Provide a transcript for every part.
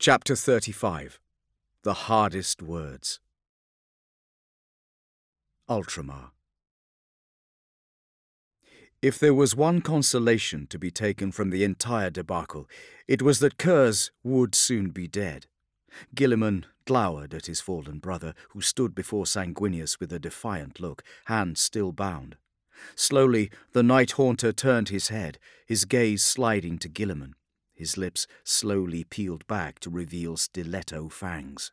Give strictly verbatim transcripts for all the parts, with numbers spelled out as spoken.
Chapter thirty-five. The Hardest Words. Ultramar. If there was one consolation to be taken from the entire debacle, it was that Curze would soon be dead. Guilliman glowered at his fallen brother, who stood before Sanguinius with a defiant look, hands still bound. Slowly, the Night Haunter turned his head, his gaze sliding to Guilliman. His lips slowly peeled back to reveal stiletto fangs.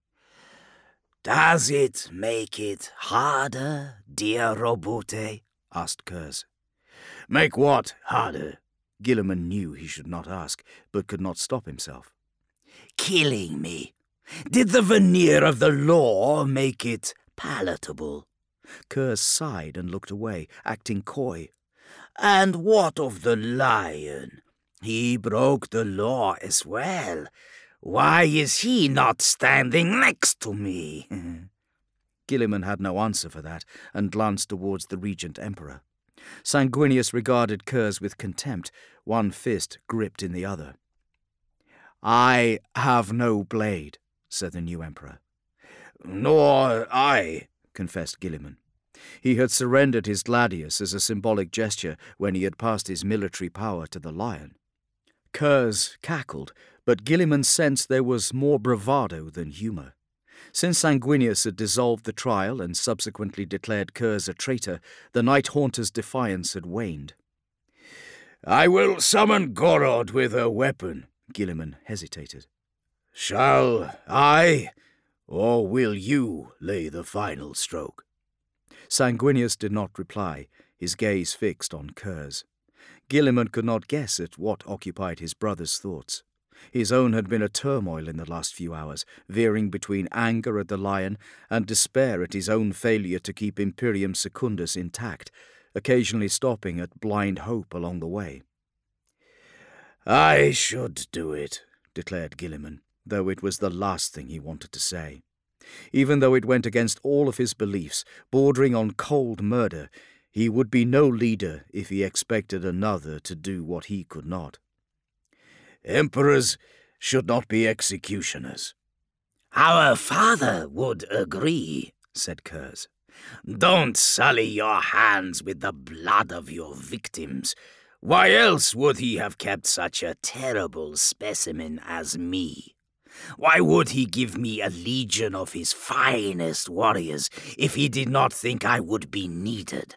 "Does it make it harder, dear Roboute?" asked Curze. "Make what harder?" Guilliman knew he should not ask, but could not stop himself. "Killing me. Did the veneer of the law make it palatable?" Curze sighed and looked away, acting coy. "And what of the lion? He broke the law as well. Why is he not standing next to me?" Guilliman had no answer for that, and glanced towards the Regent Emperor. Sanguinius regarded Curze with contempt, one fist gripped in the other. "I have no blade," said the new Emperor. "Nor I," confessed Guilliman. He had surrendered his gladius as a symbolic gesture when he had passed his military power to the lion. Curze cackled, but Guilliman sensed there was more bravado than humour. Since Sanguinius had dissolved the trial and subsequently declared Curze a traitor, the Night Haunter's defiance had waned. "I will summon Gorod with a weapon," Guilliman hesitated. "Shall I, or will you lay the final stroke?" Sanguinius did not reply, his gaze fixed on Curze. Guilliman could not guess at what occupied his brother's thoughts. His own had been a turmoil in the last few hours, veering between anger at the lion and despair at his own failure to keep Imperium Secundus intact, occasionally stopping at blind hope along the way. "I should do it," declared Guilliman, though it was the last thing he wanted to say. Even though it went against all of his beliefs, bordering on cold murder, he would be no leader if he expected another to do what he could not. "Emperors should not be executioners." "Our father would agree," said Curze. "Don't sully your hands with the blood of your victims. Why else would he have kept such a terrible specimen as me? Why would he give me a legion of his finest warriors if he did not think I would be needed?"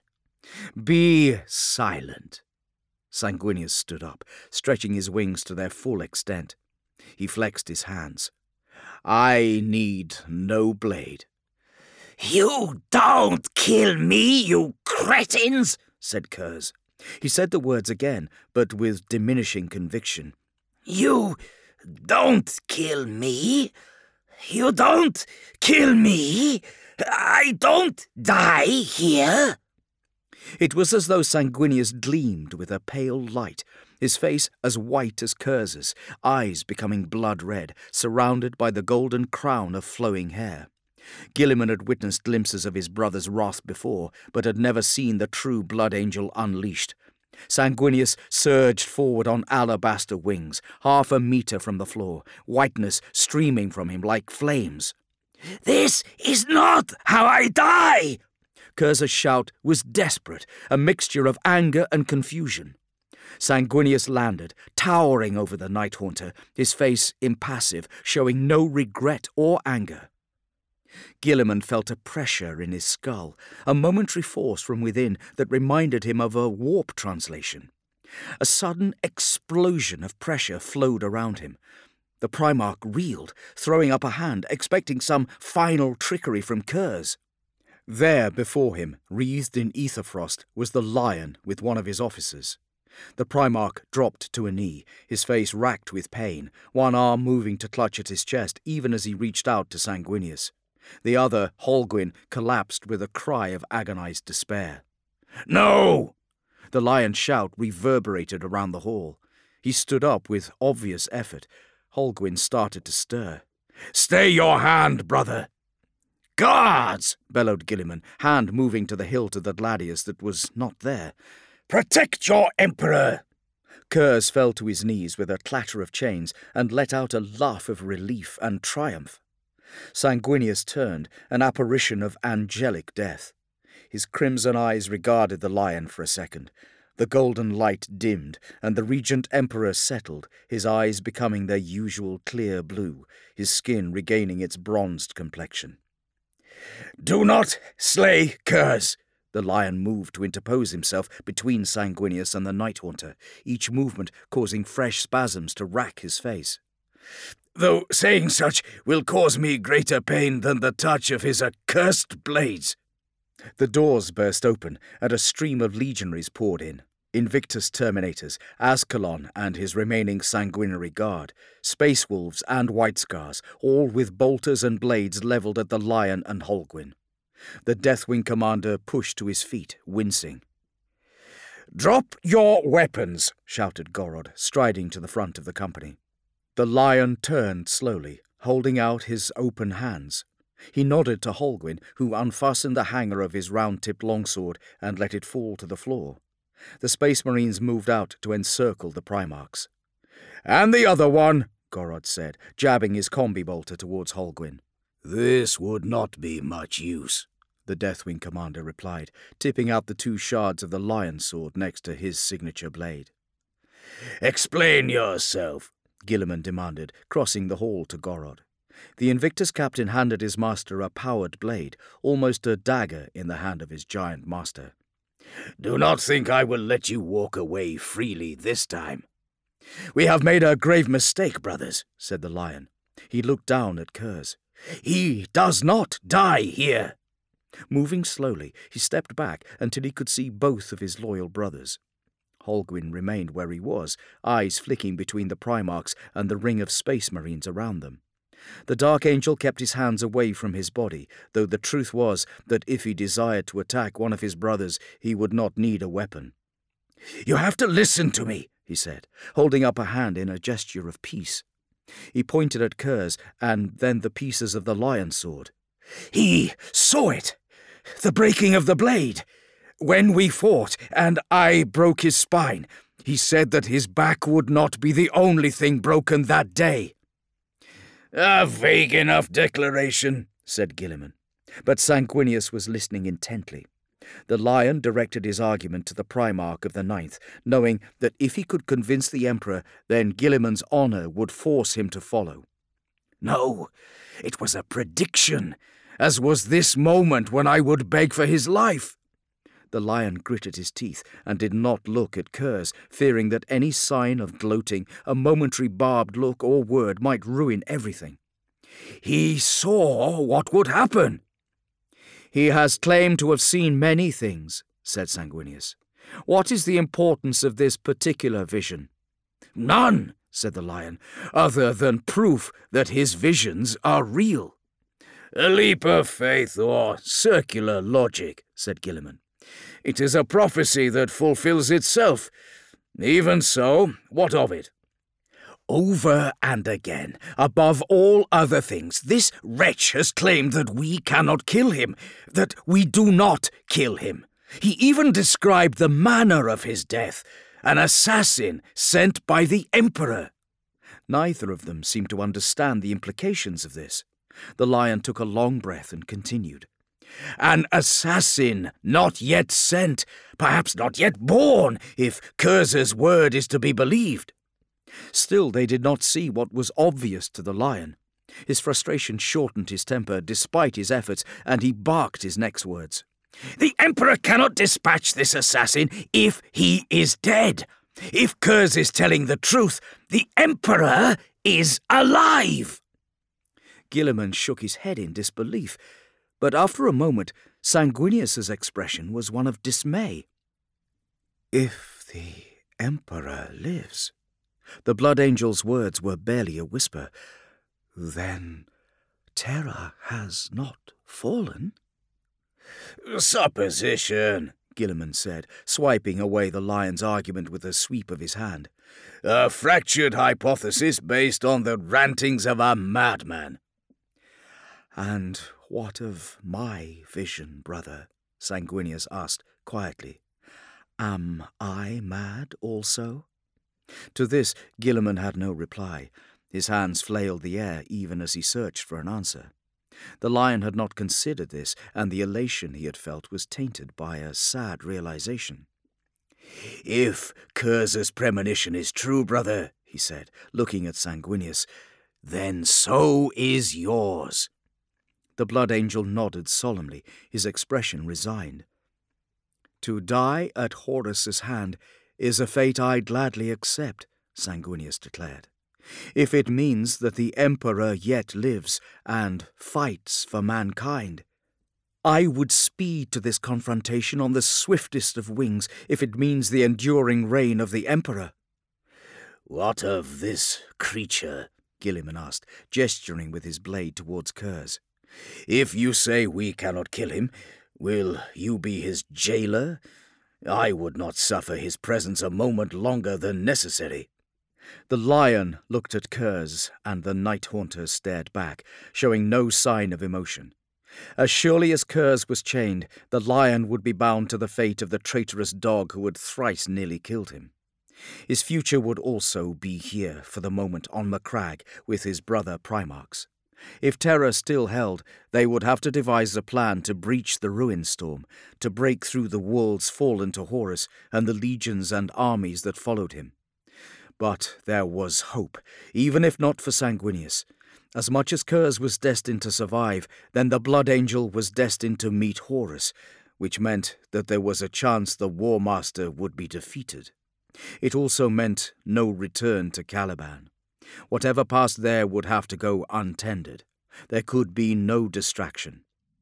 "Be silent." Sanguinius stood up, stretching his wings to their full extent. He flexed his hands. "I need no blade." "You don't kill me, you cretins," said Curze. He said the words again, but with diminishing conviction. "You don't kill me. You don't kill me. I don't die here." It was as though Sanguinius gleamed with a pale light, his face as white as Curze's, eyes becoming blood-red, surrounded by the golden crown of flowing hair. Guilliman had witnessed glimpses of his brother's wrath before, but had never seen the true Blood Angel unleashed. Sanguinius surged forward on alabaster wings, half a metre from the floor, whiteness streaming from him like flames. "This is not how I die!" Curze's shout was desperate, a mixture of anger and confusion. Sanguinius landed, towering over the Night Haunter, his face impassive, showing no regret or anger. Guilliman felt a pressure in his skull, a momentary force from within that reminded him of a warp translation. A sudden explosion of pressure flowed around him. The Primarch reeled, throwing up a hand, expecting some final trickery from Curze. There, before him, wreathed in ether frost, was the lion with one of his officers. The Primarch dropped to a knee, his face racked with pain, one arm moving to clutch at his chest even as he reached out to Sanguinius. The other, Holguin, collapsed with a cry of agonized despair. "No!" The lion's shout reverberated around the hall. He stood up with obvious effort. Holguin started to stir. "Stay your hand, brother!" "Guards!" bellowed Guilliman, hand moving to the hilt of the gladius that was not there. "Protect your emperor! Kurz fell to his knees with a clatter of chains and let out a laugh of relief and triumph. Sanguinius turned, an apparition of angelic death. His crimson eyes regarded the lion for a second. The golden light dimmed, and the Regent Emperor settled, his eyes becoming their usual clear blue, his skin regaining its bronzed complexion. "Do not slay Kurz!" The lion moved to interpose himself between Sanguinius and the Night Haunter, each movement causing fresh spasms to rack his face. "Though saying such will cause me greater pain than the touch of his accursed blades." The doors burst open, and a stream of legionaries poured in. Invictus Terminators, Ascalon and his remaining sanguinary guard, Space Wolves and White Scars, all with bolters and blades levelled at the lion and Holguin. The Deathwing commander pushed to his feet, wincing. "Drop your weapons!" shouted Gorod, striding to the front of the company. The lion turned slowly, holding out his open hands. He nodded to Holguin, who unfastened the hanger of his round-tipped longsword and let it fall to the floor. The Space Marines moved out to encircle the Primarchs. "And the other one," Gorod said, jabbing his combi bolter towards Holguin. "This would not be much use," the Deathwing commander replied, tipping out the two shards of the lion sword next to his signature blade. "Explain yourself," Guilliman demanded, crossing the hall to Gorod. The Invictus captain handed his master a powered blade, almost a dagger in the hand of his giant master. "Do not think I will let you walk away freely this time." "We have made a grave mistake, brothers," said the lion. He looked down at Kurz. "He does not die here." Moving slowly, he stepped back until he could see both of his loyal brothers. Holguin remained where he was, eyes flicking between the Primarchs and the ring of Space Marines around them. The Dark Angel kept his hands away from his body, though the truth was that if he desired to attack one of his brothers, he would not need a weapon. "You have to listen to me," he said, holding up a hand in a gesture of peace. He pointed at Kurz and then the pieces of the lion sword. "He saw it, the breaking of the blade. When we fought, and I broke his spine, he said that his back would not be the only thing broken that day." "A vague enough declaration," said Guilliman. But Sanguinius was listening intently. The lion directed his argument to the Primarch of the Ninth, knowing that if he could convince the Emperor, then Guilliman's honour would force him to follow. "No, it was a prediction, as was this moment when I would beg for his life." The lion gritted his teeth and did not look at Kurz, fearing that any sign of gloating, a momentary barbed look or word might ruin everything. "He saw what would happen." "He has claimed to have seen many things," said Sanguinius. "What is the importance of this particular vision?" "None," said the lion, "other than proof that his visions are real." "A leap of faith or circular logic," said Guilliman. "It is a prophecy that fulfills itself. Even so, what of it?" "Over and again, above all other things, this wretch has claimed that we cannot kill him, that we do not kill him. He even described the manner of his death, an assassin sent by the Emperor." Neither of them seemed to understand the implications of this. The lion took a long breath and continued. "An assassin not yet sent, perhaps not yet born, if Kurz's word is to be believed." Still they did not see what was obvious to the lion. His frustration shortened his temper despite his efforts, and he barked his next words. "The Emperor cannot dispatch this assassin if he is dead. If Kurz is telling the truth, the Emperor is alive." Guilliman shook his head in disbelief, but after a moment Sanguinius's expression was one of dismay. "If the Emperor lives," the Blood Angel's words were barely a whisper, "then Terra has not fallen?" "Supposition," Guilliman said, swiping away the lion's argument with a sweep of his hand. "A fractured hypothesis based on the rantings of a madman." "And what of my vision, brother?" Sanguinius asked quietly. "Am I mad also?" To this, Gilliman had no reply. His hands flailed the air even as he searched for an answer. The lion had not considered this, and the elation he had felt was tainted by a sad realization. "If Curs's premonition is true, brother," he said, looking at Sanguinius, "then so is yours." The Blood Angel nodded solemnly, his expression resigned. "To die at Horus's hand is a fate I gladly accept," Sanguinius declared, "if it means that the Emperor yet lives and fights for mankind. I would speed to this confrontation on the swiftest of wings if it means the enduring reign of the Emperor." "What of this creature?" Gilliman asked, gesturing with his blade towards Curze. "If you say we cannot kill him, will you be his jailer? I would not suffer his presence a moment longer than necessary." The lion looked at Curze, and the Night Haunter stared back, showing no sign of emotion. As surely as Curze was chained, the lion would be bound to the fate of the traitorous dog who had thrice nearly killed him. His future would also be here, for the moment, on the crag with his brother Primarchs. If Terra still held, they would have to devise a plan to breach the ruin storm, to break through the worlds fallen to Horus and the legions and armies that followed him. But there was hope, even if not for Sanguinius. As much as Curze was destined to survive, then the Blood Angel was destined to meet Horus, which meant that there was a chance the War Master would be defeated. It also meant no return to Caliban. Whatever passed there would have to go untended. There could be no distraction.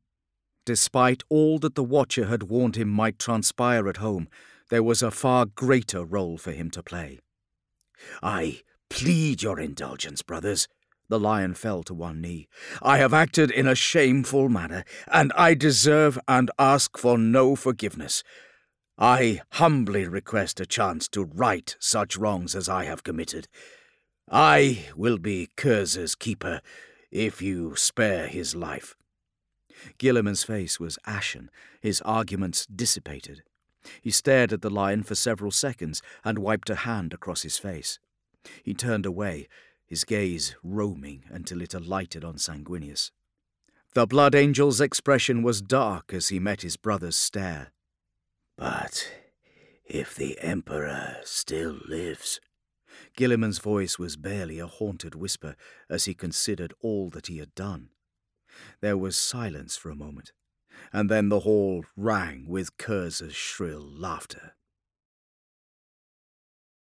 Despite all that the Watcher had warned him might transpire at home, there was a far greater role for him to play. "I plead your indulgence, brothers." The lion fell to one knee. "I have acted in a shameful manner, and I deserve and ask for no forgiveness. I humbly request a chance to right such wrongs as I have committed. I will be Curze's keeper, if you spare his life." Gilliman's face was ashen, his arguments dissipated. He stared at the lion for several seconds and wiped a hand across his face. He turned away, his gaze roaming until it alighted on Sanguinius. The Blood Angel's expression was dark as he met his brother's stare. "But if the Emperor still lives..." Gilliman's voice was barely a haunted whisper as he considered all that he had done. There was silence for a moment, and then the hall rang with Curze's shrill laughter.